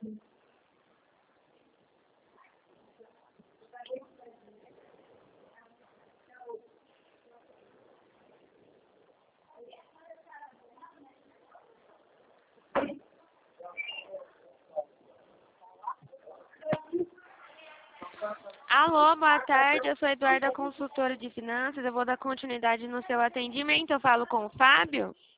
Alô, boa tarde. Eu sou Eduarda, consultora de finanças. Eu vou dar continuidade no seu atendimento. Eu falo com o Fábio?